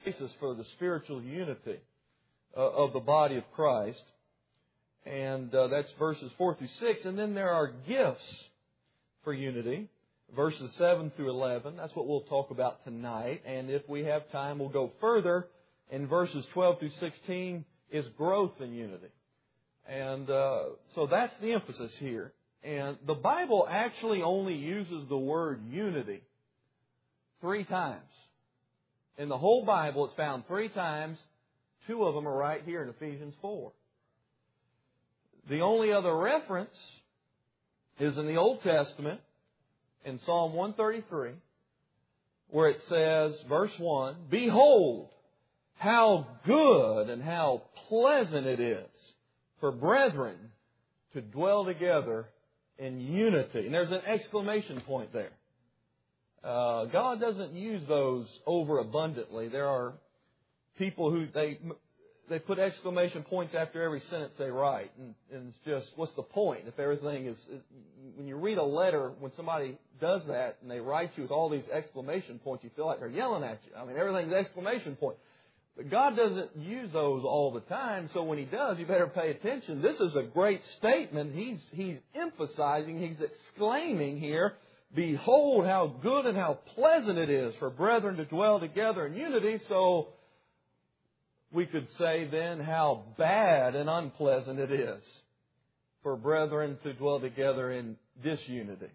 basis for the spiritual unity of the body of Christ. And that's verses 4 through 6. And then there are gifts for unity, verses 7 through 11. That's what we'll talk about tonight. And if we have time, we'll go further. In verses 12 through 16 is growth in unity. And so that's the emphasis here. And the Bible actually only uses the word unity 3 times. In the whole Bible, it's found 3 times. 2 of them are right here in Ephesians 4. The only other reference is in the Old Testament, in Psalm 133, where it says, verse 1, "Behold, how good and how pleasant it is for brethren to dwell together in unity." And there's an exclamation point there. God doesn't use those overabundantly. There are people who they put exclamation points after every sentence they write. And it's just, what's the point? If everything is, when you read a letter, when somebody does that and they write you with all these exclamation points, you feel like they're yelling at you. I mean, everything's exclamation point. But God doesn't use those all the time, so when He does, you better pay attention. This is a great statement. He's emphasizing, He's exclaiming here, "Behold how good and how pleasant it is for brethren to dwell together in unity." So we could say then how bad and unpleasant it is for brethren to dwell together in disunity.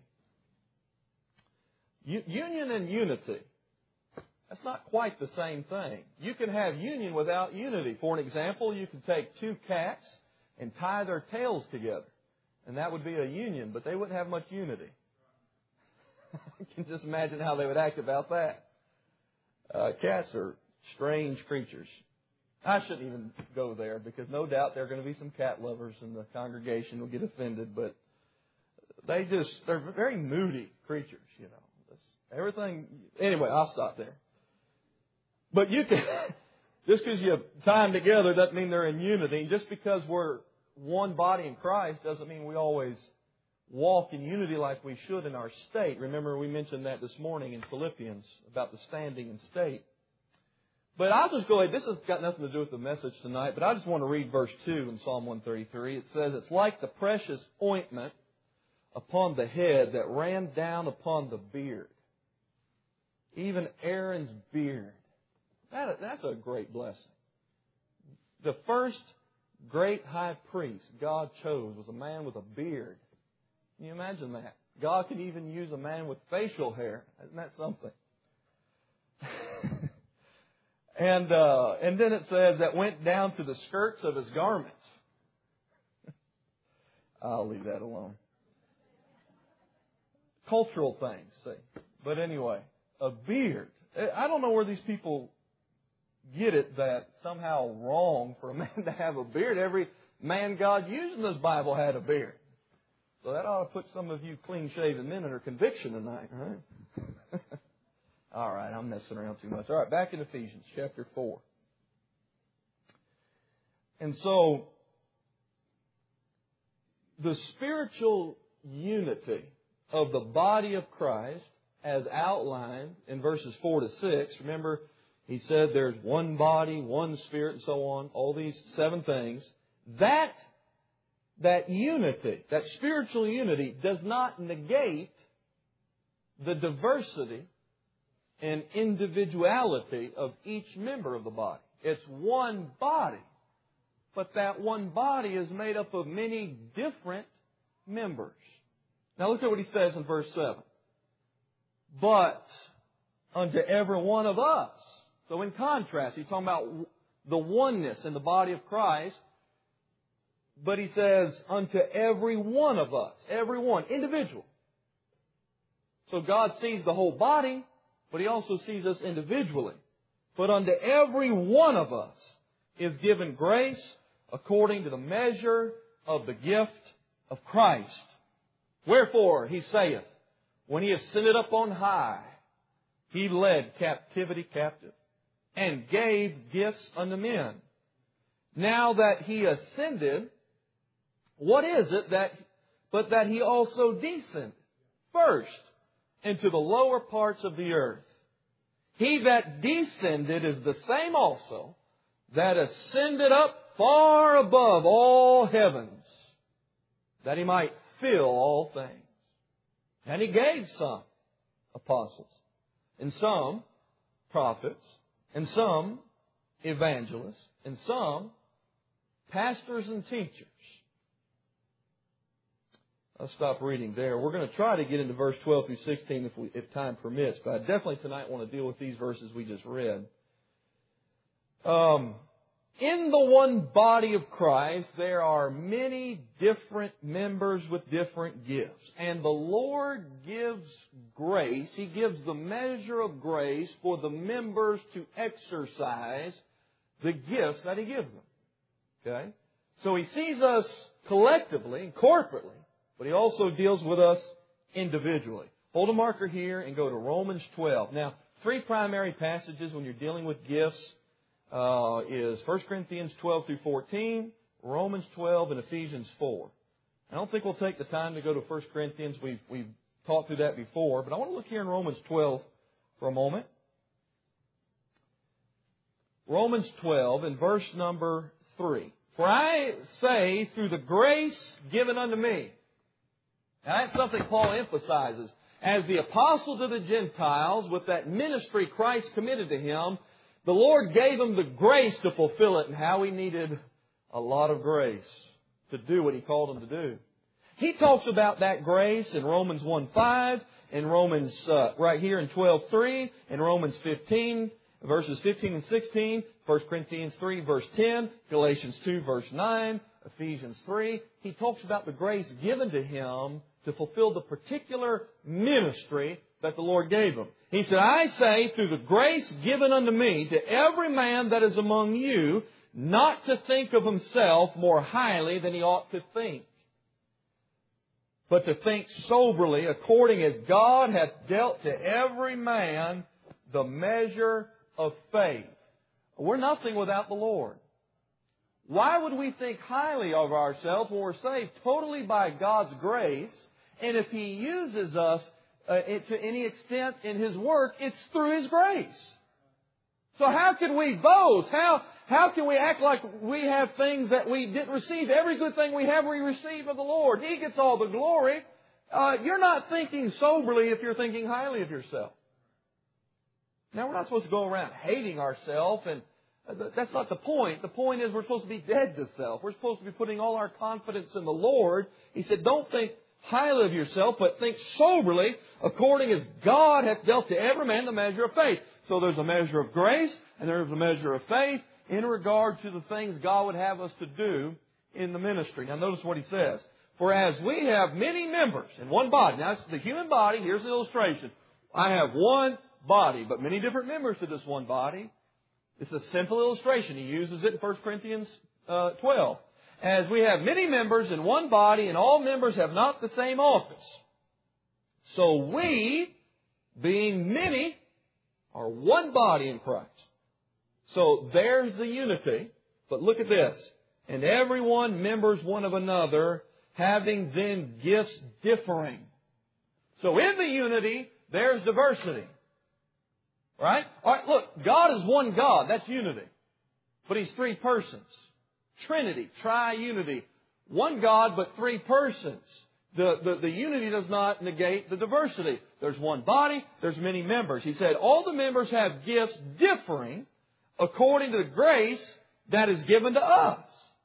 Union and unity, that's not quite the same thing. You can have union without unity. For an example, you could take 2 cats and tie their tails together, and that would be a union, but they wouldn't have much unity. You can just imagine how they would act about that. Cats are strange creatures. I shouldn't even go there, because no doubt there are going to be some cat lovers in the congregation who will get offended, but they're very moody creatures, you know. Everything, anyway, I'll stop there. But you can, just because you tie them together doesn't mean they're in unity. Just because we're one body in Christ doesn't mean we always walk in unity like we should in our state. Remember, we mentioned that this morning in Philippians about the standing and state. But I'll just go ahead. This has got nothing to do with the message tonight, but I just want to read verse 2 in Psalm 133. It says, "It's like the precious ointment upon the head that ran down upon the beard, even Aaron's beard." That's a great blessing. The first great high priest God chose was a man with a beard. Can you imagine that? God could even use a man with facial hair. Isn't that something? And then it says that went down to the skirts of His garments. I'll leave that alone. Cultural things, see. But anyway, a beard. I don't know where these people get it that somehow wrong for a man to have a beard. Every man God used in this Bible had a beard. So that ought to put some of you clean-shaven men under conviction tonight, right? All right, I'm messing around too much. All right, back in Ephesians chapter 4. And so, the spiritual unity of the body of Christ, as outlined in verses 4 to 6, remember, he said there's one body, one spirit, and so on, all these 7 things. That unity, that spiritual unity, does not negate the diversity and individuality of each member of the body. It's one body, but that one body is made up of many different members. Now look at what he says in verse 7. "But unto every one of us." So in contrast, he's talking about the oneness in the body of Christ. But he says, unto every one of us. Every one. Individual. So God sees the whole body, but He also sees us individually. "But unto every one of us is given grace according to the measure of the gift of Christ. Wherefore, He saith, when He ascended up on high, He led captivity captive, and gave gifts unto men. Now that He ascended, what is it but that He also descended first into the lower parts of the earth? He that descended is the same also that ascended up far above all heavens, that He might fill all things. And He gave some apostles, and some prophets, and some evangelists, and some pastors and teachers. I'll stop reading there. We're going to try to get into verse 12 through 16 if time permits, but I definitely tonight want to deal with these verses we just read. In the one body of Christ, there are many different members with different gifts. And the Lord gives grace. He gives the measure of grace for the members to exercise the gifts that He gives them. Okay? So He sees us collectively and corporately, but He also deals with us individually. Hold a marker here and go to Romans 12. Now, three primary passages when you're dealing with gifts is 1 Corinthians 12 through 14, Romans 12, and Ephesians 4. I don't think we'll take the time to go to 1 Corinthians. We've talked through that before, but I want to look here in Romans 12 for a moment. Romans 12 and verse number 3. For I say, through the grace given unto me. Now that's something Paul emphasizes. As the apostle to the Gentiles, with that ministry Christ committed to him, the Lord gave him the grace to fulfill it, and how he needed a lot of grace to do what He called him to do. He talks about that grace in Romans 1:5, in Romans right here in 12:3, in Romans 15, verses 15 and 16, 1 Corinthians 3, verse 10, Galatians 2, verse 9, Ephesians 3. He talks about the grace given to him to fulfill the particular ministry that the Lord gave him. He said, I say, through the grace given unto me, to every man that is among you, not to think of himself more highly than he ought to think, but to think soberly, according as God hath dealt to every man the measure of faith. We're nothing without the Lord. Why would we think highly of ourselves when we're saved totally by God's grace? And if He uses us to any extent in His work, it's through His grace. So how can we boast? How can we act like we have things that we didn't receive? Every good thing we have, we receive of the Lord. He gets all the glory. You're not thinking soberly if you're thinking highly of yourself. Now, we're not supposed to go around hating ourselves, and that's not the point. The point is we're supposed to be dead to self. We're supposed to be putting all our confidence in the Lord. He said, don't think highly of yourself, but think soberly, according as God hath dealt to every man the measure of faith. So there's a measure of grace, and there's a measure of faith in regard to the things God would have us to do in the ministry. Now notice what he says. For as we have many members in one body. Now it's the human body. Here's an illustration. I have one body, but many different members to this one body. It's a simple illustration. He uses it in 1 Corinthians 12. As we have many members in one body, and all members have not the same office. So we, being many, are one body in Christ. So there's the unity. But look at this. And everyone members one of another, having then gifts differing. So in the unity, there's diversity. Right? All right, look, God is one God. That's unity. But He's three persons. Trinity, triunity. One God, but three persons. The unity does not negate the diversity. There's one body, there's many members. He said, all the members have gifts differing according to the grace that is given to us.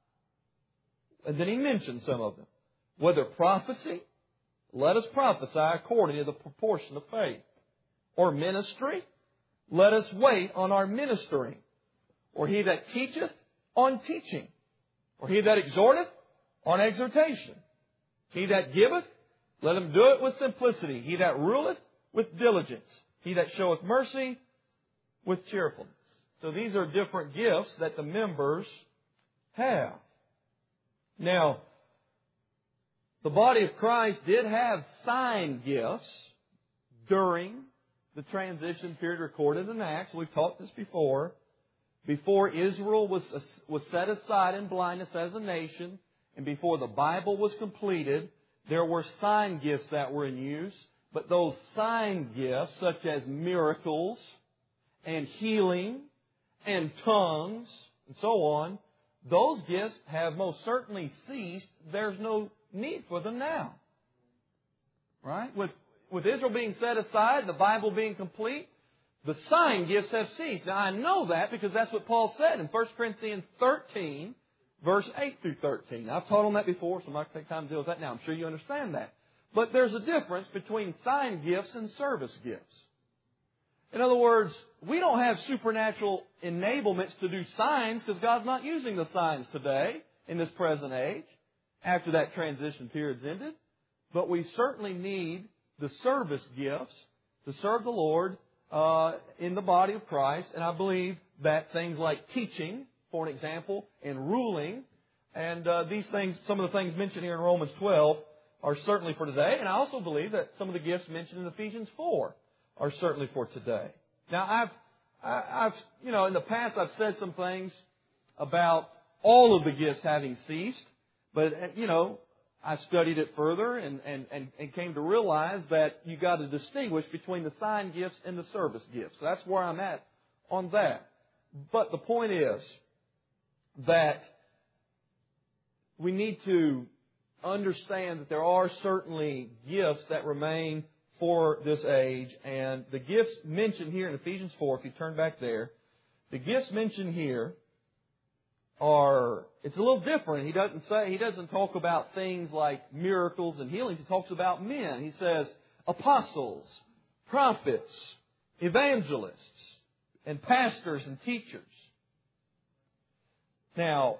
And then he mentioned some of them. Whether prophecy, let us prophesy according to the proportion of faith. Or ministry, let us wait on our ministering. Or he that teacheth, on teaching. Or he that exhorteth, on exhortation. He that giveth, let him do it with simplicity. He that ruleth, with diligence. He that showeth mercy, with cheerfulness. So these are different gifts that the members have. Now, the body of Christ did have sign gifts during the transition period recorded in Acts. We've taught this before. Before Israel was set aside in blindness as a nation, and before the Bible was completed, there were sign gifts that were in use. But those sign gifts, such as miracles, and healing and tongues and so on, those gifts have most certainly ceased. There's no need for them now. Right? With Israel being set aside, the Bible being complete, the sign gifts have ceased. Now I know that because that's what Paul said in 1 Corinthians 13, verse 8 through 13. I've taught on that before, so I'm not going to take time to deal with that now. I'm sure you understand that. But there's a difference between sign gifts and service gifts. In other words, we don't have supernatural enablements to do signs because God's not using the signs today in this present age after that transition period's ended. But we certainly need the service gifts to serve the Lord in the body of Christ. And I believe that things like teaching, for an example, and ruling, and these things, some of the things mentioned here in Romans 12 are certainly for today. And I also believe that some of the gifts mentioned in Ephesians 4 are certainly for today. Now, I've in the past I've said some things about all of the gifts having ceased, but I studied it further and came to realize that you got to distinguish between the sign gifts and the service gifts. So that's where I'm at on that. But the point is that we need to understand that there are certainly gifts that remain for this age. And the gifts mentioned here in Ephesians 4, if you turn back there, the gifts mentioned here it's a little different. He doesn't talk about things like miracles and healings. He talks about men. He says apostles, prophets, evangelists, and pastors and teachers. Now,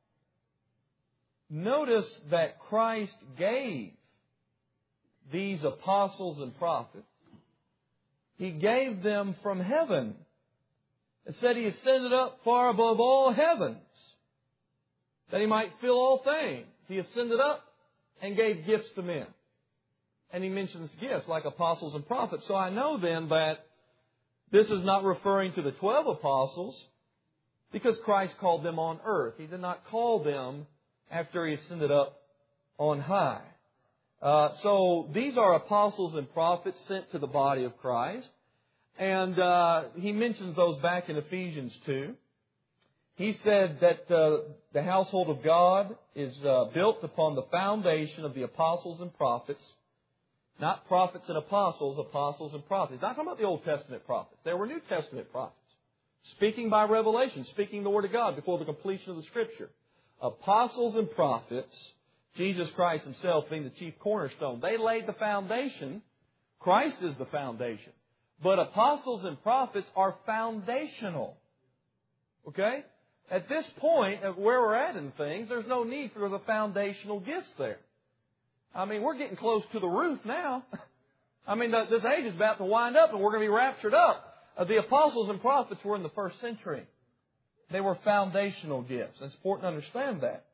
notice that Christ gave these apostles and prophets. He gave them from heaven. It said He ascended up far above all heavens, that He might fill all things. He ascended up and gave gifts to men. And He mentions gifts like apostles and prophets. So I know then that this is not referring to the 12 apostles because Christ called them on earth. He did not call them after He ascended up on high. So these are apostles and prophets sent to the body of Christ. And he mentions those back in Ephesians 2. He said that the household of God is built upon the foundation of the apostles and prophets. Not prophets and apostles, apostles and prophets. Not talking about the Old Testament prophets. There were New Testament prophets. Speaking by revelation, speaking the Word of God before the completion of the Scripture. Apostles and prophets, Jesus Christ Himself being the chief cornerstone. They laid the foundation. Christ is the foundation. But apostles and prophets are foundational. Okay? At this point, of where we're at in things, there's no need for the foundational gifts there. I mean, we're getting close to the roof now. I mean, this age is about to wind up and we're going to be raptured up. The apostles and prophets were in the first century. They were foundational gifts. It's important to understand that.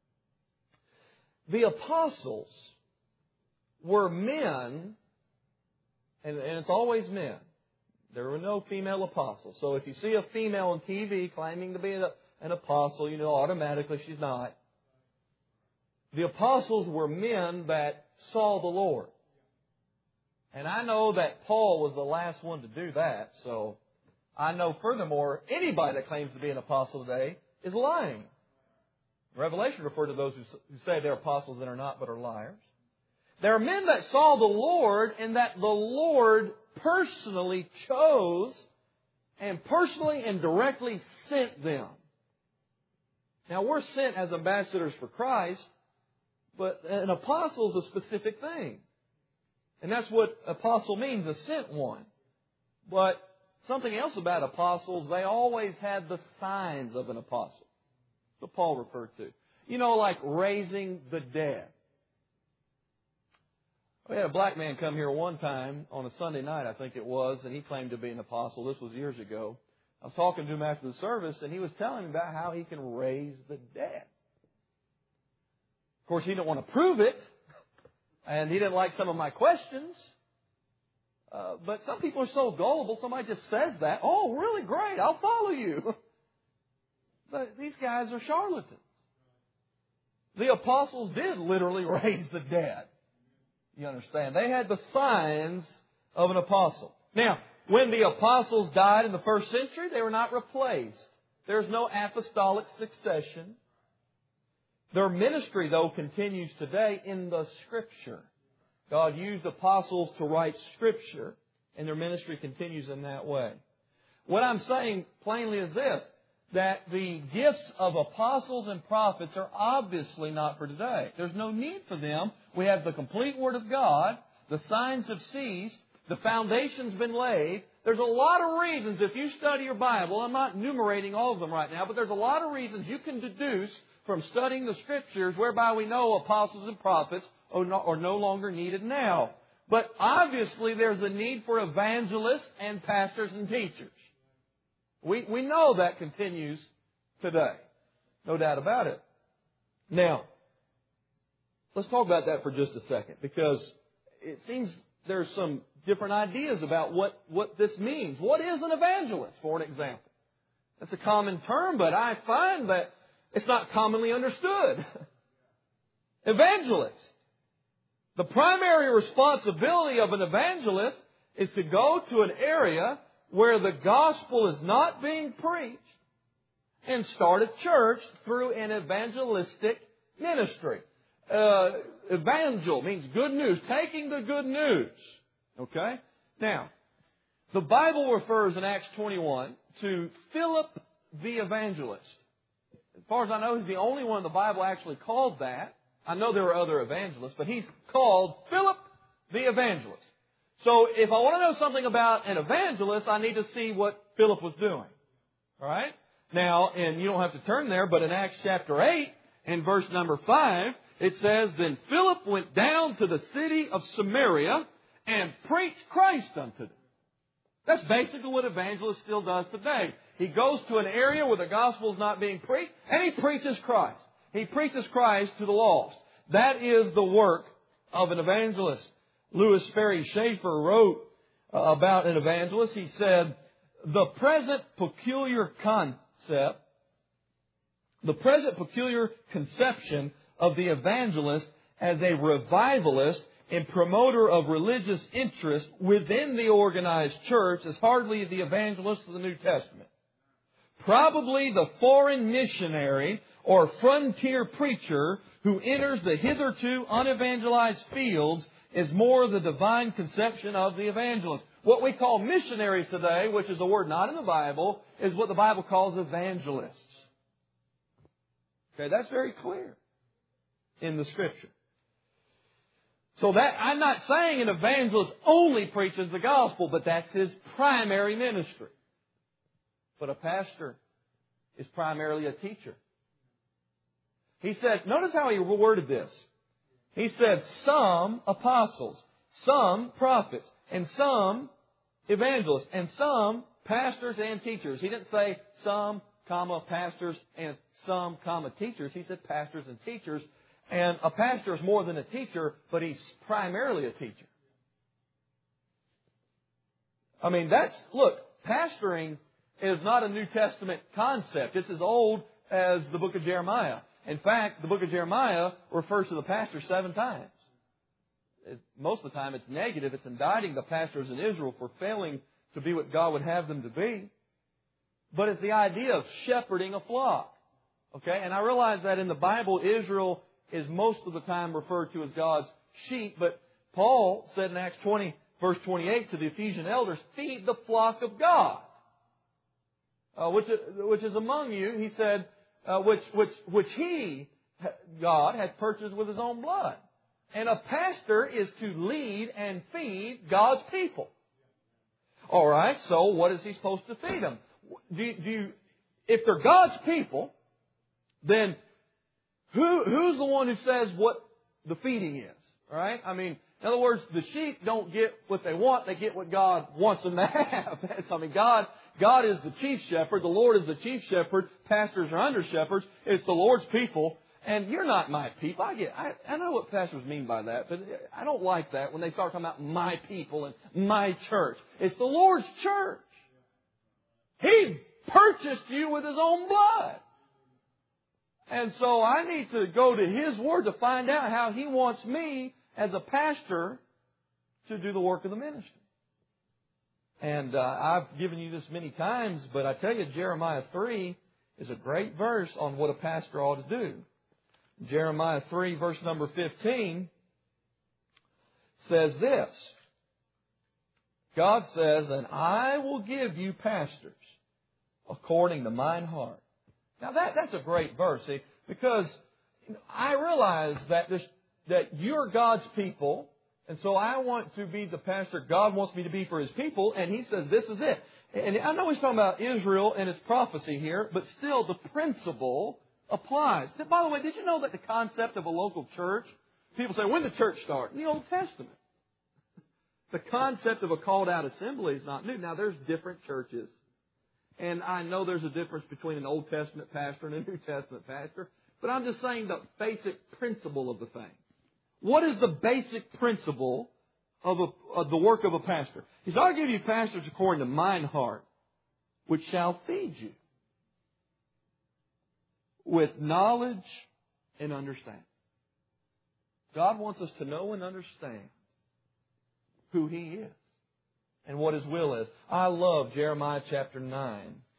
The apostles were men, and it's always men. There were no female apostles. So if you see a female on TV claiming to be an apostle, you know automatically she's not. The apostles were men that saw the Lord. And I know that Paul was the last one to do that. So I know furthermore, anybody that claims to be an apostle today is lying. Revelation referred to those who say they're apostles and are not, but are liars. There are men that saw the Lord and that the Lord personally chose and personally and directly sent them. Now, we're sent as ambassadors for Christ, but an apostle is a specific thing. And that's what apostle means, a sent one. But something else about apostles, they always had the signs of an apostle. That's what Paul referred to. You know, like raising the dead. We had a black man come here one time on a Sunday night, I think it was, and he claimed to be an apostle. This was years ago. I was talking to him after the service, and he was telling me about how he can raise the dead. Of course, he didn't want to prove it, and he didn't like some of my questions. But some people are so gullible, somebody just says that. Oh, really great, I'll follow you. But these guys are charlatans. The apostles did literally raise the dead. You understand? They had the signs of an apostle. Now, when the apostles died in the first century, they were not replaced. There's no apostolic succession. Their ministry, though, continues today in the Scripture. God used apostles to write Scripture, and their ministry continues in that way. What I'm saying plainly is this, that the gifts of apostles and prophets are obviously not for today. There's no need for them. We have the complete Word of God. The signs have ceased. The foundation's been laid. There's a lot of reasons, if you study your Bible, I'm not enumerating all of them right now, but there's a lot of reasons you can deduce from studying the Scriptures whereby we know apostles and prophets are no longer needed now. But obviously there's a need for evangelists and pastors and teachers. We know that continues today. No doubt about it. Now, let's talk about that for just a second, because it seems there's some different ideas about what this means. What is an evangelist, for an example? That's a common term, but I find that it's not commonly understood. Evangelist. The primary responsibility of an evangelist is to go to an area where the gospel is not being preached and start a church through an evangelistic ministry. Evangel means good news, taking the good news. Okay? Now, the Bible refers in Acts 21 to Philip the evangelist. As far as I know, he's the only one the Bible actually called that. I know there were other evangelists, but he's called Philip the evangelist. So if I want to know something about an evangelist, I need to see what Philip was doing. All right? Now, and you don't have to turn there, but in Acts chapter 8, in verse number 5, it says, "Then Philip went down to the city of Samaria and preached Christ unto them." That's basically what evangelist still does today. He goes to an area where the gospel is not being preached, and he preaches Christ. He preaches Christ to the lost. That is the work of an evangelist. Lewis Sperry Chafer wrote about an evangelist. He said, the present peculiar conception of the evangelist as a revivalist and promoter of religious interest within the organized church is hardly the evangelist of the New Testament. Probably the foreign missionary or frontier preacher who enters the hitherto unevangelized fields is more the divine conception of the evangelist. What we call missionaries today, which is a word not in the Bible, is what the Bible calls evangelists. Okay, that's very clear in the Scripture. So that, I'm not saying an evangelist only preaches the gospel, but that's his primary ministry. But a pastor is primarily a teacher. He said, notice how he worded this. He said, some apostles, some prophets, and some evangelists, and some pastors and teachers. He didn't say some, pastors, and some, teachers. He said pastors and teachers. And a pastor is more than a teacher, but he's primarily a teacher. I mean, look, pastoring is not a New Testament concept. It's as old as the book of Jeremiah. In fact, the book of Jeremiah refers to the pastor 7 times. Most of the time it's negative. It's indicting the pastors in Israel for failing to be what God would have them to be. But it's the idea of shepherding a flock. Okay? And I realize that in the Bible, Israel is most of the time referred to as God's sheep. But Paul said in Acts 20, verse 28 to the Ephesian elders, feed the flock of God, which is among you. He said, which He, God, had purchased with His own blood. And a pastor is to lead and feed God's people. All right, so what is he supposed to feed them? If they're God's people, then who's the one who says what the feeding is? All right? I mean, in other words, the sheep don't get what they want, they get what God wants them to have. God is the chief shepherd, the Lord is the chief shepherd, pastors are under shepherds, it's the Lord's people, and you're not my people. I know what pastors mean by that, but I don't like that when they start talking about my people and my church. It's the Lord's church. He purchased you with His own blood. And so I need to go to His Word to find out how He wants me as a pastor to do the work of the ministry. And I've given you this many times, but I tell you, Jeremiah 3 is a great verse on what a pastor ought to do. Jeremiah 3, verse number 15, says this. God says, and I will give you pastors according to mine heart. Now that's a great verse, see, because I realize that you're God's people, and so I want to be the pastor God wants me to be for His people, and He says this is it. And I know He's talking about Israel and His prophecy here, but still the principle applies. By the way, did you know that the concept of a local church, people say, when did the church start? In the Old Testament. The concept of a called out assembly is not new. Now, there's different churches. And I know there's a difference between an Old Testament pastor and a New Testament pastor. But I'm just saying the basic principle of the thing. What is the basic principle of the work of a pastor? He said, I'll give you pastors according to mine heart, which shall feed you with knowledge and understanding. God wants us to know and understand who He is and what His will is. I love Jeremiah chapter 9.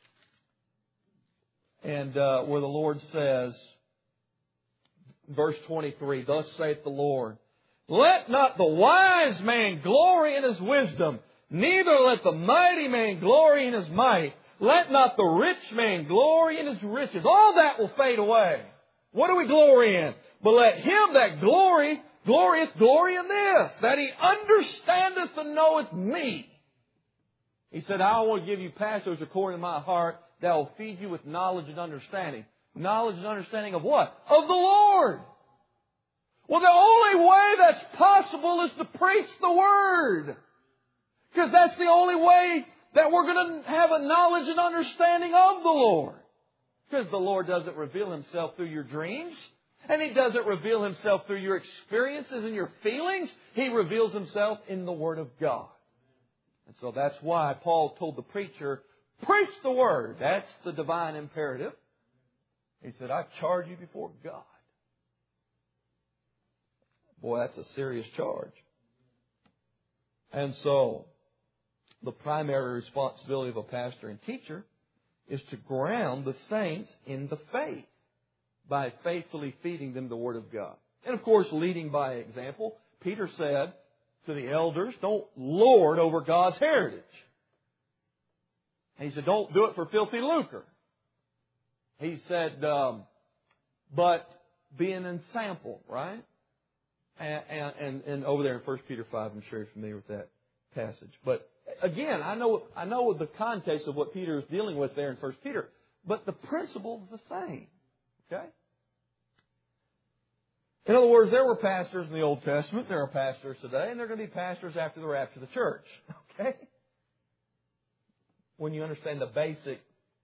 And where the Lord says, verse 23, thus saith the Lord, let not the wise man glory in his wisdom, neither let the mighty man glory in his might. Let not the rich man glory in his riches. All that will fade away. What do we glory in? But let him that glorieth glory in this, that he understandeth and knoweth me. He said, I want to give you pastors according to my heart that will feed you with knowledge and understanding. Knowledge and understanding of what? Of the Lord. Well, the only way that's possible is to preach the Word. Because that's the only way that we're going to have a knowledge and understanding of the Lord. Because the Lord doesn't reveal Himself through your dreams. And He doesn't reveal Himself through your experiences and your feelings. He reveals Himself in the Word of God. And so that's why Paul told the preacher, preach the Word. That's the divine imperative. He said, I charge you before God. Boy, that's a serious charge. And so, the primary responsibility of a pastor and teacher is to ground the saints in the faith by faithfully feeding them the Word of God. And of course, leading by example. Peter said to the elders, don't lord over God's heritage. And he said, don't do it for filthy lucre. He said, but be an ensample, right? And over there in 1 Peter 5, I'm sure you're familiar with that passage. But again, I know the context of what Peter is dealing with there in 1 Peter. But the principle is the same. Okay? In other words, there were pastors in the Old Testament. There are pastors today. And there are going to be pastors after the rapture of the church. Okay? When you understand the basic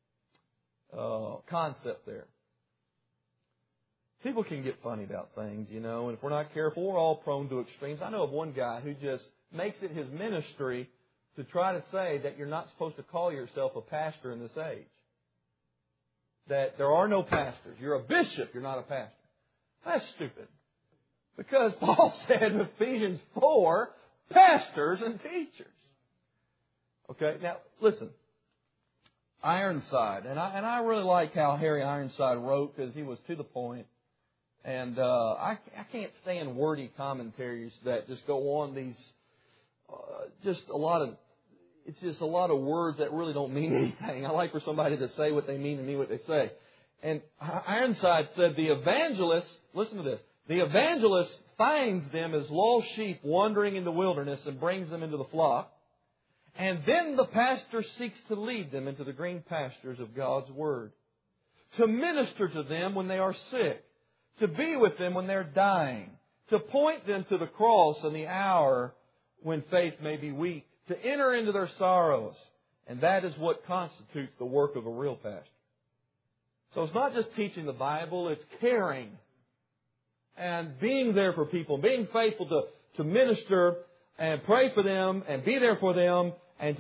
concept there. People can get funny about things, you know, and if we're not careful, we're all prone to extremes. I know of one guy who just makes it his ministry to try to say that you're not supposed to call yourself a pastor in this age. That there are no pastors. You're a bishop, you're not a pastor. That's stupid. Because Paul said in Ephesians 4, pastors and teachers. Okay, now listen. Ironside, and I really like how Harry Ironside wrote because he was to the point. And I can't stand wordy commentaries that just go on these, it's just a lot of words that really don't mean anything. I like for somebody to say what they mean and mean what they say. And Ironside said the evangelist, listen to this, the evangelist finds them as lost sheep wandering in the wilderness and brings them into the flock. And then the pastor seeks to lead them into the green pastures of God's Word, to minister to them when they are sick, to be with them when they're dying, to point them to the cross and the hour when faith may be weak, to enter into their sorrows. And that is what constitutes the work of a real pastor. So it's not just teaching the Bible, it's caring and being there for people, being faithful to minister and pray for them and be there for them and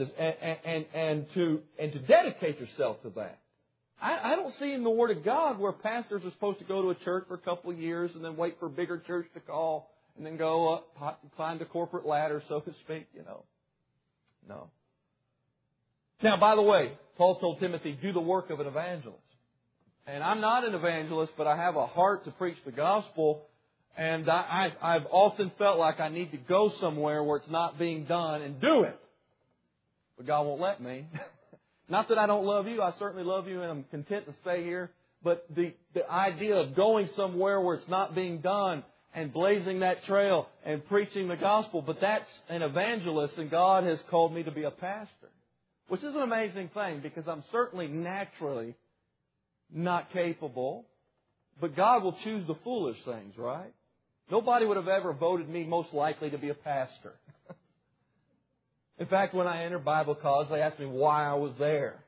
to dedicate yourself to that. I don't see in the Word of God where pastors are supposed to go to a church for a couple of years and then wait for a bigger church to call and then go up, climb the corporate ladder, so to speak, you know. No. Now, by the way, Paul told Timothy, do the work of an evangelist. And I'm not an evangelist, but I have a heart to preach the gospel. And I've often felt like I need to go somewhere where it's not being done and do it. But God won't let me. Not that I don't love you. I certainly love you and I'm content to stay here. But the idea of going somewhere where it's not being done and blazing that trail and preaching the gospel, but that's an evangelist, and God has called me to be a pastor. Which is an amazing thing, because I'm certainly naturally not capable, but God will choose the foolish things, right? Nobody would have ever voted me most likely to be a pastor. In fact, when I entered Bible college, they asked me why I was there.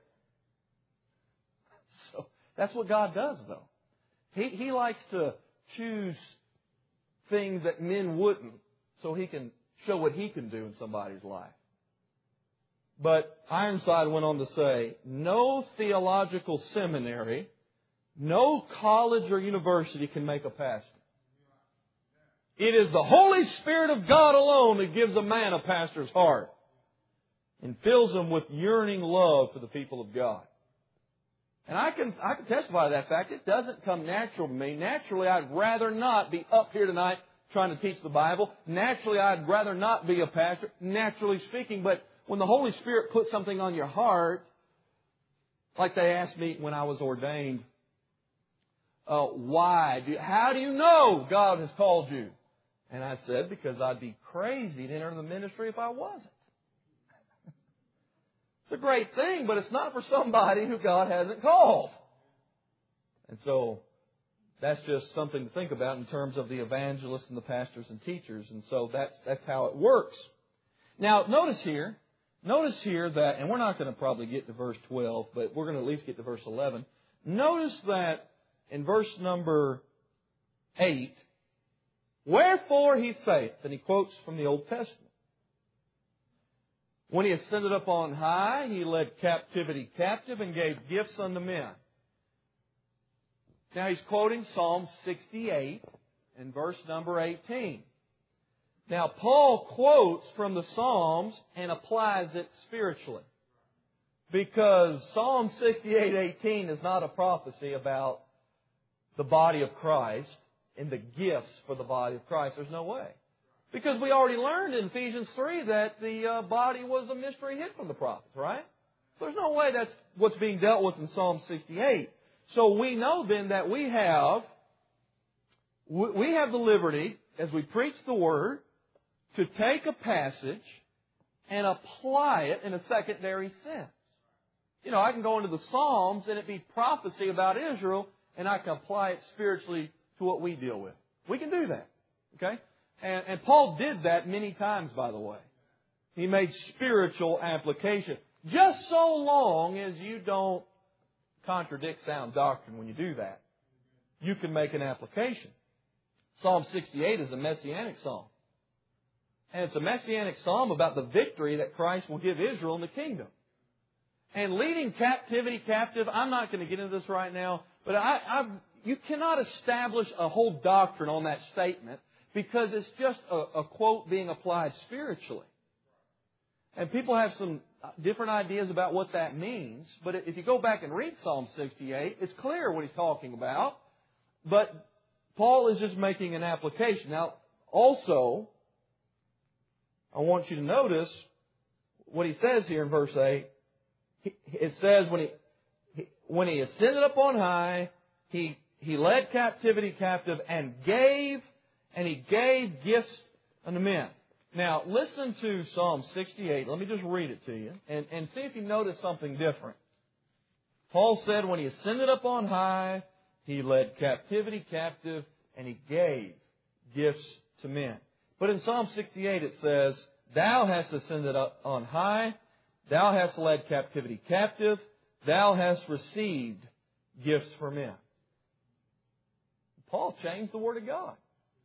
So that's what God does, though. He likes to choose things that men wouldn't, so He can show what He can do in somebody's life. But Ironside went on to say, no theological seminary, no college or university can make a pastor. It is the Holy Spirit of God alone that gives a man a pastor's heart and fills him with yearning love for the people of God. And I can testify to that fact. It doesn't come natural to me. Naturally, I'd rather not be up here tonight trying to teach the Bible. Naturally, I'd rather not be a pastor, naturally speaking. But when the Holy Spirit puts something on your heart, like they asked me when I was ordained, how do you know God has called you? And I said, because I'd be crazy to enter the ministry if I wasn't. It's a great thing, but it's not for somebody who God hasn't called. And so that's just something to think about in terms of the evangelists and the pastors and teachers. And so that's how it works. Now, notice here that, and we're not going to probably get to verse 12, but we're going to at least get to verse 11. Notice that in verse number 8, wherefore He saith, and he quotes from the Old Testament, when He ascended up on high, He led captivity captive and gave gifts unto men. Now he's quoting Psalm 68 and verse number 18. Now Paul quotes from the Psalms and applies it spiritually. Because Psalm 68:18 is not a prophecy about the body of Christ and the gifts for the body of Christ. There's no way. Because we already learned in Ephesians 3 that the body was a mystery hid from the prophets, right? So there's no way that's what's being dealt with in Psalm 68. So we know then that we have the liberty, as we preach the Word, to take a passage and apply it in a secondary sense. You know, I can go into the Psalms and it be prophecy about Israel, and I can apply it spiritually to what we deal with. We can do that. Okay? And Paul did that many times, by the way. He made spiritual application. Just so long as you don't contradict sound doctrine when you do that, you can make an application. Psalm 68 is a messianic psalm. And it's a messianic psalm about the victory that Christ will give Israel in the kingdom. And leading captivity captive, I'm not going to get into this right now, but you cannot establish a whole doctrine on that statement because it's just a quote being applied spiritually. And people have some different ideas about what that means, but if you go back and read Psalm 68, it's clear what he's talking about, but Paul is just making an application. Now, also, I want you to notice what he says here in verse 8. It says when he ascended up on high, he led captivity captive and he gave gifts unto men. Now, listen to Psalm 68. Let me just read it to you and see if you notice something different. Paul said when he ascended up on high, he led captivity captive and he gave gifts to men. But in Psalm 68 it says, Thou hast ascended up on high, Thou hast led captivity captive, Thou hast received gifts for men. Paul changed the Word of God.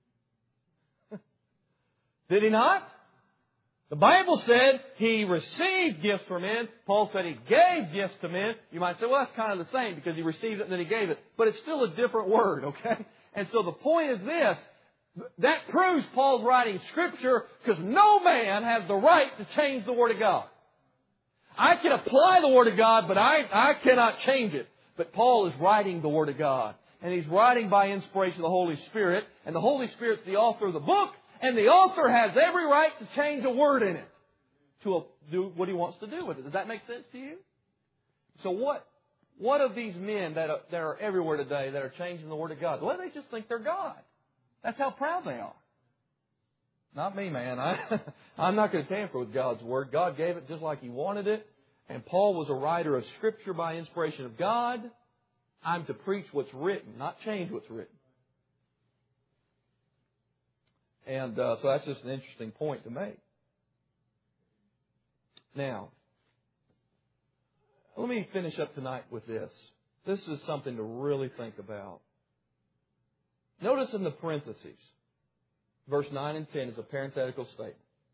Did he not? The Bible said he received gifts for men. Paul said he gave gifts to men. You might say, well, that's kind of the same because he received it and then he gave it. But it's still a different word, okay? And so the point is this. That proves Paul's writing Scripture because no man has the right to change the Word of God. I can apply the Word of God, but I cannot change it. But Paul is writing the Word of God. And he's writing by inspiration of the Holy Spirit. And the Holy Spirit's the author of the book. And the author has every right to change a word in it to do what he wants to do with it. Does that make sense to you? So what of these men that are everywhere today that are changing the Word of God? Well, they just think they're God. That's how proud they are. Not me, man. I'm not going to tamper with God's Word. God gave it just like He wanted it. And Paul was a writer of Scripture by inspiration of God. I'm to preach what's written, not change what's written. And so that's just an interesting point to make. Now, let me finish up tonight with this. This is something to really think about. Notice in the parentheses, verse 9 and 10 is a parenthetical statement.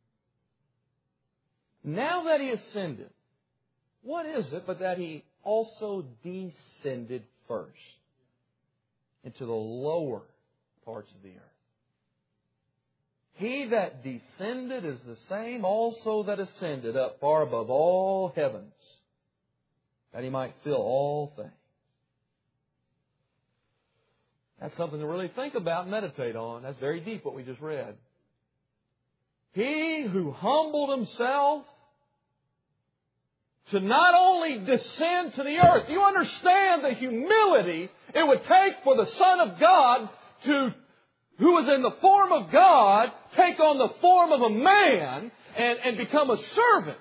Now that He ascended, what is it but that He also descended first into the lower parts of the earth? He that descended is the same also that ascended up far above all heavens, that He might fill all things. That's something to really think about and meditate on. That's very deep what we just read. He who humbled Himself to not only descend to the earth. You understand the humility it would take for the Son of God who was in the form of God, take on the form of a man and become a servant.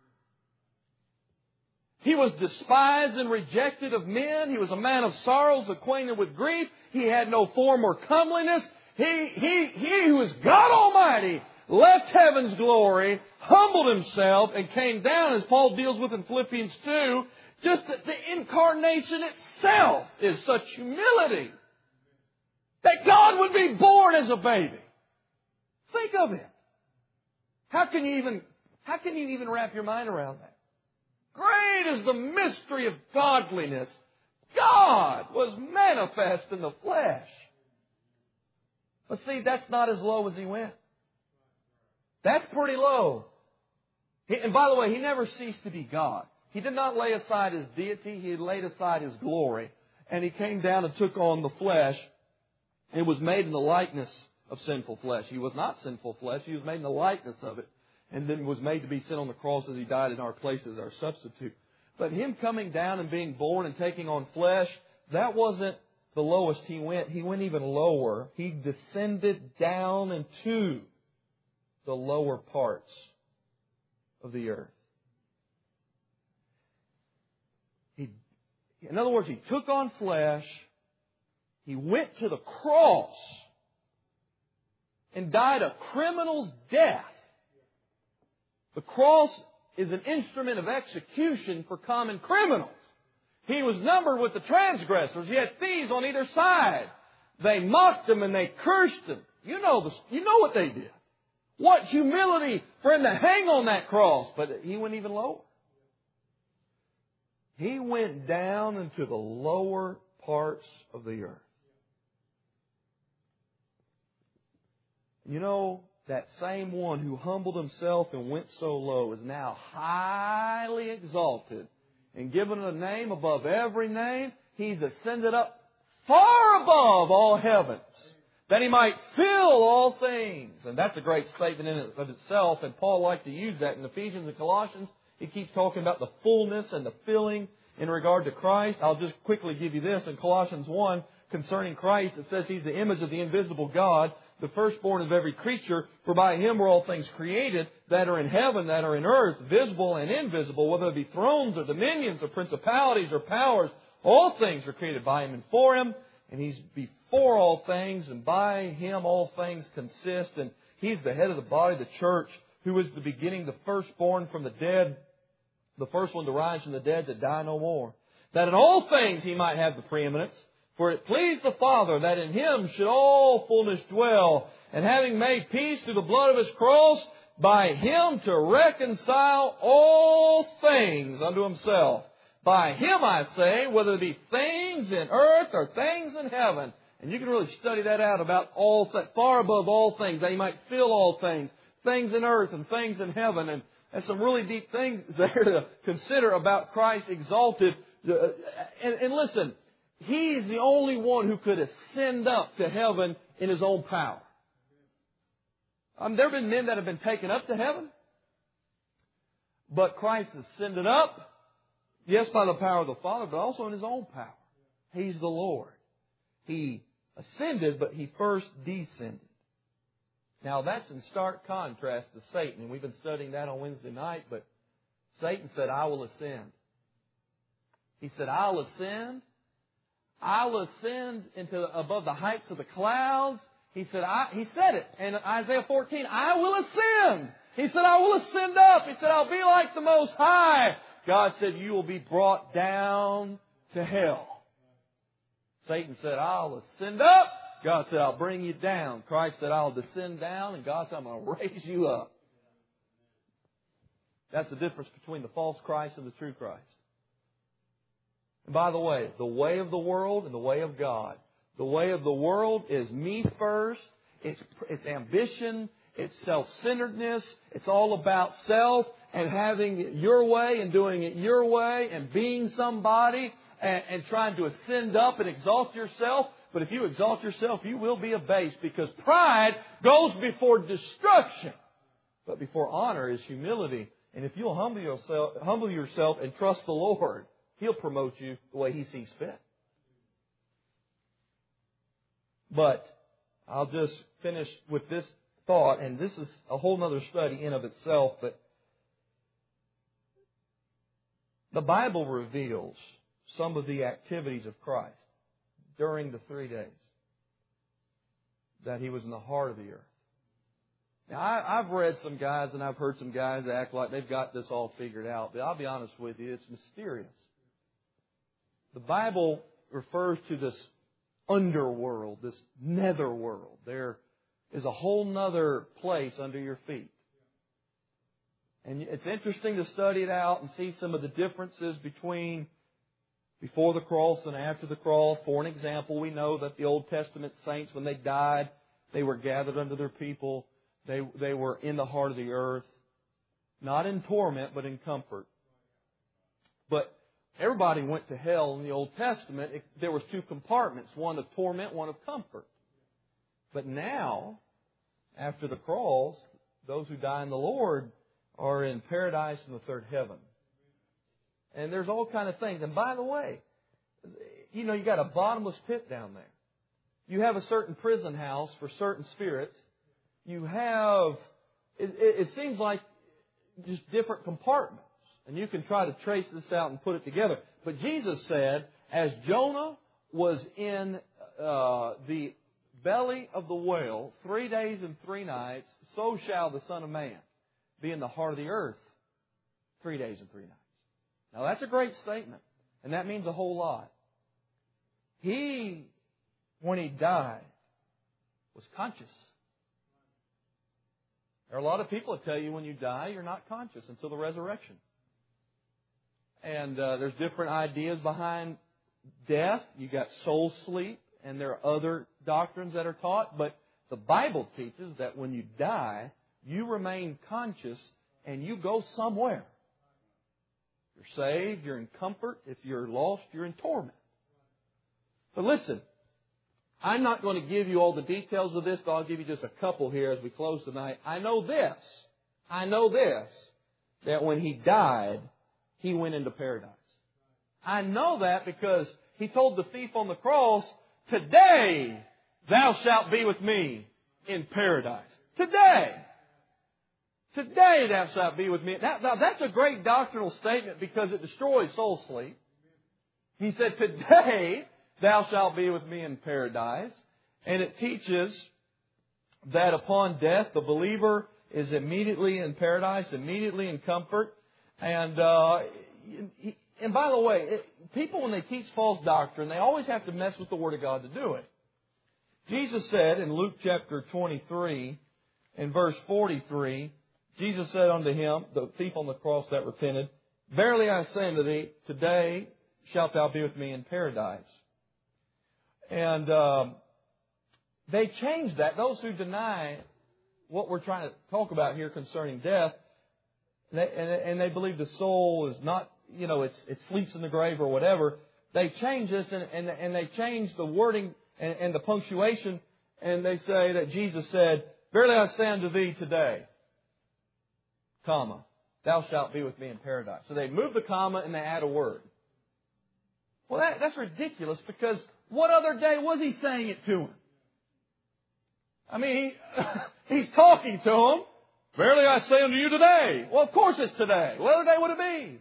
He was despised and rejected of men. He was a man of sorrows, acquainted with grief. He had no form or comeliness. He who is God Almighty left heaven's glory, humbled Himself, and came down, as Paul deals with in Philippians 2. Just the incarnation itself is such humility. That God would be born as a baby. Think of it. How can you even wrap your mind around that? Great is the mystery of godliness. God was manifest in the flesh. But see, that's not as low as He went. That's pretty low. And by the way, He never ceased to be God. He did not lay aside His deity. He laid aside His glory. And He came down and took on the flesh. It was made in the likeness of sinful flesh. He was not sinful flesh. He was made in the likeness of it. And then was made to be sin on the cross as He died in our place as our substitute. But Him coming down and being born and taking on flesh, that wasn't the lowest He went. He went even lower. He descended down into the lower parts of the earth. In other words, He took on flesh. He went to the cross and died a criminal's death. The cross is an instrument of execution for common criminals. He was numbered with the transgressors. He had thieves on either side. They mocked Him and they cursed Him. You know what they did. What humility for Him to hang on that cross. But He went even lower. He went down into the lower parts of the earth. You know, that same one who humbled Himself and went so low is now highly exalted and given a name above every name. He's ascended up far above all heavens, that He might fill all things. And that's a great statement in and of itself. And Paul liked to use that in Ephesians and Colossians. He keeps talking about the fullness and the filling in regard to Christ. I'll just quickly give you this. In Colossians 1, concerning Christ, it says He's the image of the invisible God, the firstborn of every creature, for by Him were all things created, that are in heaven, that are in earth, visible and invisible, whether it be thrones or dominions or principalities or powers. All things are created by Him and for Him, and He's before all things, and by Him all things consist. And He's the head of the body, the church, who is the beginning, the firstborn from the dead, the first one to rise from the dead, to die no more, that in all things He might have the preeminence. For it pleased the Father that in Him should all fullness dwell, and having made peace through the blood of His cross, by Him to reconcile all things unto Himself. By Him, I say, whether it be things in earth or things in heaven. And you can really study that out about all, far above all things, that He might fill all things, things in earth and things in heaven. There's some really deep things there to consider about Christ exalted. And listen, He's the only one who could ascend up to heaven in His own power. There have been men that have been taken up to heaven. But Christ ascended up, yes, by the power of the Father, but also in His own power. He's the Lord. He ascended, but He first descended. Now, that's in stark contrast to Satan. And we've been studying that on Wednesday night, but Satan said, I will ascend. He said, I'll ascend. I'll ascend into above the heights of the clouds. He said it in Isaiah 14, I will ascend. He said, I will ascend up. He said, I'll be like the Most High. God said, you will be brought down to hell. Satan said, I'll ascend up. God said, I'll bring you down. Christ said, I'll descend down. And God said, I'm going to raise you up. That's the difference between the false Christ and the true Christ. And by the way of the world and the way of God. The way of the world is me first. It's ambition. It's self-centeredness. It's all about self and having it your way and doing it your way and being somebody and trying to ascend up and exalt yourself. But if you exalt yourself, you will be abased, because pride goes before destruction. But before honor is humility. And if you'll humble yourself and trust the Lord, He'll promote you the way He sees fit. But I'll just finish with this thought, and this is a whole other study in of itself, but the Bible reveals some of the activities of Christ during the 3 days that He was in the heart of the earth. Now, I've read some guys and I've heard some guys act like they've got this all figured out, but I'll be honest with you, it's mysterious. The Bible refers to this underworld, this netherworld. There is a whole nother place under your feet. And it's interesting to study it out and see some of the differences between before the cross and after the cross. For an example, we know that the Old Testament saints, when they died, they were gathered under their people. They were in the heart of the earth. Not in torment, but in comfort. But everybody went to hell in the Old Testament. There was 2 compartments, one of torment, one of comfort. But now, after the cross, those who die in the Lord are in paradise in the third heaven. And there's all kind of things. And by the way, you got a bottomless pit down there. You have a certain prison house for certain spirits. You have, it seems like just different compartments. And you can try to trace this out and put it together. But Jesus said, as Jonah was in the belly of the whale 3 days and 3 nights, so shall the Son of Man be in the heart of the earth 3 days and 3 nights. Now that's a great statement. And that means a whole lot. He, when He died, was conscious. There are a lot of people that tell you when you die, you're not conscious until the resurrection. And there's different ideas behind death. You got soul sleep, and there are other doctrines that are taught. But the Bible teaches that when you die, you remain conscious and you go somewhere. You're saved, you're in comfort. If you're lost, you're in torment. But listen, I'm not going to give you all the details of this, but I'll give you just a couple here as we close tonight. I know this, that when He died, He went into paradise. I know that because He told the thief on the cross, today thou shalt be with me in paradise. Today. Today thou shalt be with me. Now that's a great doctrinal statement because it destroys soul sleep. He said, today thou shalt be with me in paradise. And it teaches that upon death, the believer is immediately in paradise, immediately in comfort. And by the way, people when they teach false doctrine, they always have to mess with the Word of God to do it. Jesus said in Luke chapter 23 and verse 43, Jesus said unto him, the thief on the cross that repented, verily I say unto thee, today shalt thou be with me in paradise. And they changed that. Those who deny what we're trying to talk about here concerning death, and they believe the soul is not, it sleeps in the grave or whatever. They change this and they change the wording and the punctuation, and they say that Jesus said, "Verily I say unto thee today, comma, thou shalt be with me in paradise." So they move the comma and they add a word. Well, that's ridiculous, because what other day was He saying it to him? I mean, He's talking to him. "Verily I say unto you today." Well, of course it's today. What other day would it be?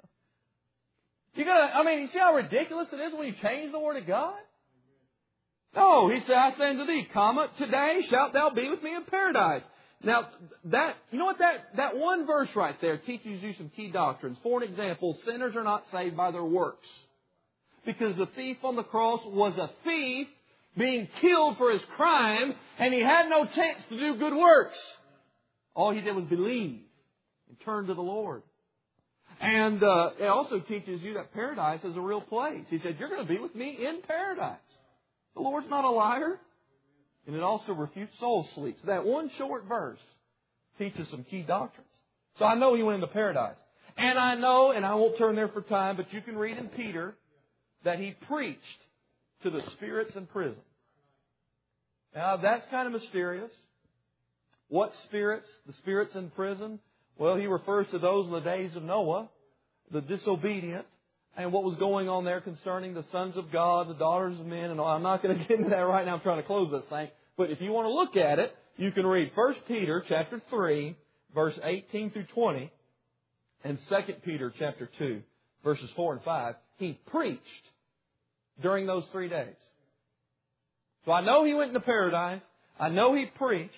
You see how ridiculous it is when you change the Word of God? No, He said, "I say unto thee, comma, today shalt thou be with me in paradise." Now, that one verse right there teaches you some key doctrines. For an example, sinners are not saved by their works. Because the thief on the cross was a thief being killed for his crime, and he had no chance to do good works. All he did was believe and turn to the Lord. And it also teaches you that paradise is a real place. He said, "You're going to be with me in paradise." The Lord's not a liar. And it also refutes soul sleep. So that one short verse teaches some key doctrines. So I know He went into paradise. And I know, and I won't turn there for time, but you can read in Peter that He preached to the spirits in prison. Now, that's kind of mysterious. What spirits? The spirits in prison? Well, He refers to those in the days of Noah, the disobedient, and what was going on there concerning the sons of God, the daughters of men, and all. I'm not going to get into that right now. I'm trying to close this thing. But if you want to look at it, you can read 1 Peter chapter 3, verse 18 through 20, and 2 Peter chapter 2, verses 4 and 5. He preached during those 3 days. So I know He went into paradise. I know He preached.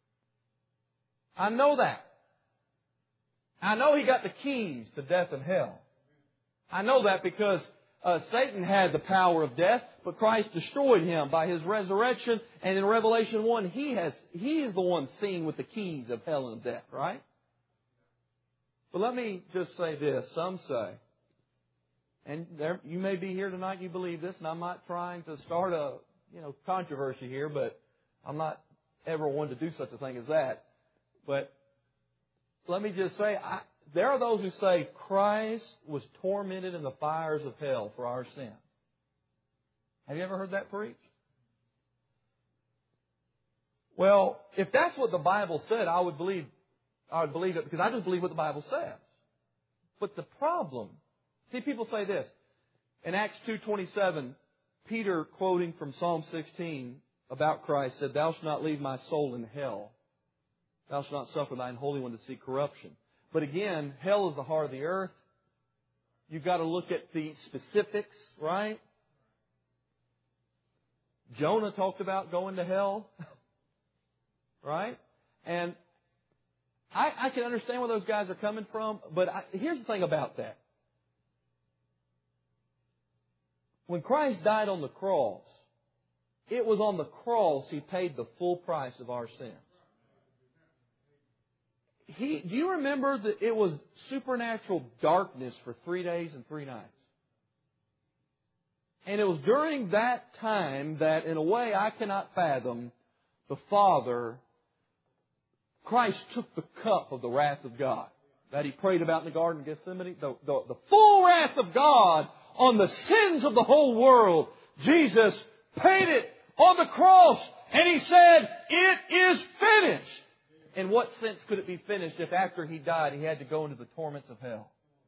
I know that. I know He got the keys to death and hell. I know that because Satan had the power of death, but Christ destroyed him by His resurrection. And in Revelation 1, He is the one seen with the keys of hell and death, right? But let me just say this. Some say, and you may be here tonight, you believe this, and I'm not trying to start a controversy here, but I'm not ever one to do such a thing as that. But let me just say, there are those who say Christ was tormented in the fires of hell for our sins. Have you ever heard that preached? Well, if that's what the Bible said, I would believe it, because I just believe what the Bible says. But the problem, see, people say this. In Acts 2:27, Peter, quoting from Psalm 16 about Christ, said, "Thou shalt not leave my soul in hell. Thou shalt not suffer thine Holy One to see corruption." But again, hell is the heart of the earth. You've got to look at the specifics, right? Jonah talked about going to hell, right? And I can understand where those guys are coming from, but here's the thing about that. When Christ died on the cross, it was on the cross He paid the full price of our sins. Do you remember that it was supernatural darkness for 3 days and 3 nights? And it was during that time that, in a way I cannot fathom, the Father, Christ took the cup of the wrath of God that He prayed about in the Garden of Gethsemane. The full wrath of God on the sins of the whole world. Jesus paid it on the cross, and He said, "It is finished." In what sense could it be finished if after He died He had to go into the torments of hell?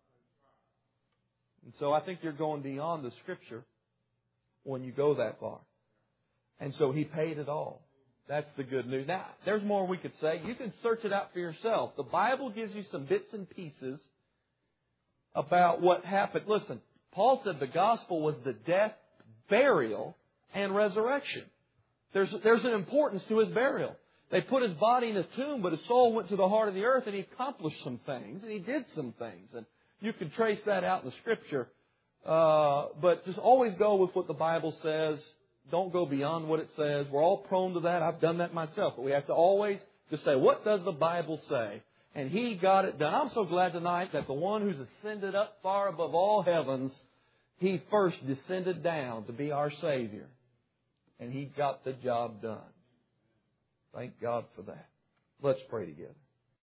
And so I think you're going beyond the Scripture when you go that far. And so He paid it all. That's the good news. Now, there's more we could say. You can search it out for yourself. The Bible gives you some bits and pieces about what happened. Listen, Paul said the gospel was the death, burial, and resurrection. There's an importance to His burial. They put His body in a tomb, but His soul went to the heart of the earth, and He accomplished some things, and He did some things. And you can trace that out in the Scripture. But just always go with what the Bible says. Don't go beyond what it says. We're all prone to that. I've done that myself. But we have to always just say, what does the Bible say? And He got it done. I'm so glad tonight that the one who's ascended up far above all heavens, He first descended down to be our Savior. And He got the job done. Thank God for that. Let's pray together.